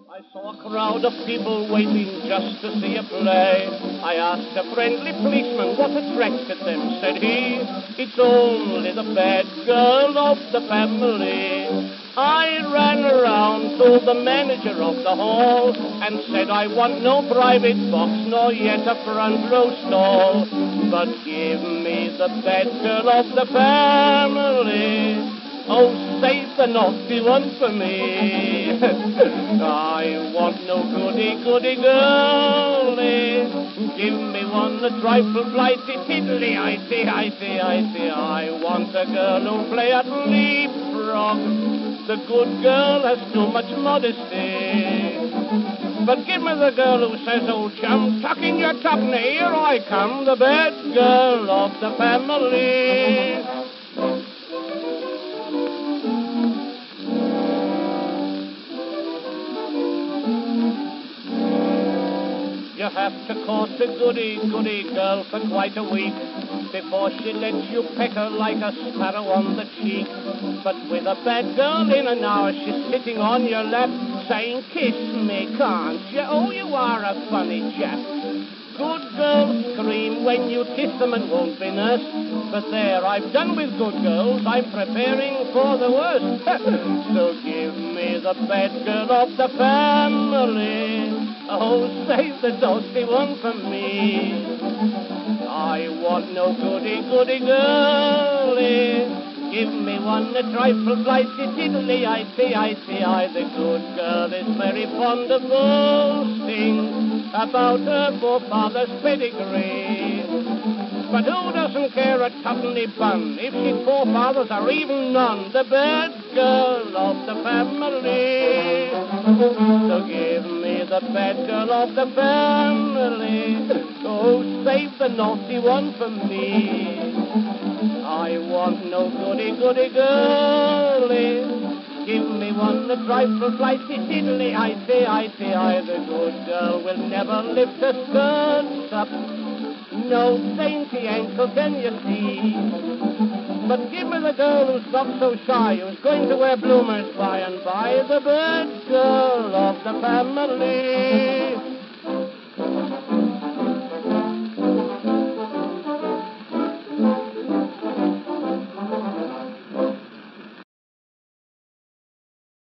I saw a crowd of people waiting just to see a play. I asked a friendly policeman what attracted them. Said he, it's only the bad girl of the family. I ran around, told the manager of the hall, and said I want no private box, nor yet a front row stall, but give me the bad girl of the family. Oh, save the naughty one for me. I want no goody girlie. Give me one a trifle flighty tiddly, I want a girl who'll play at leapfrog. The good girl has too much modesty. But give me the girl who says, oh chum, tuck in your tuckney, here I come, the bad girl of the family. You have to court a goody girl for quite a week before she lets you peck her like a sparrow on the cheek. But with a bad girl in an hour, she's sitting on your lap saying, kiss me, can't you? Oh, you are a funny chap. Good girls scream when you kiss them and won't be nursed. But there, I've done with good girls. I'm preparing for the worst. So give me the bad girl of the family. Oh, save the dusty one for me. I want no goody girlie. Give me one a trifle flighty tiddly, I the good girl is very fond of boasting about her forefather's pedigree. But who doesn't care a tuppenny bun if she'd forefathers or even none? The bad girl of the family. So give me the bad girl of the family. Oh, save the naughty one for me. I want no goody girlie. Give me one a trifle flighty tiddly, I the good girl will never lift her skirts up. No dainty ankle can you see. But give me the girl who's not so shy, who's going to wear bloomers by and by, the bad girl of the family.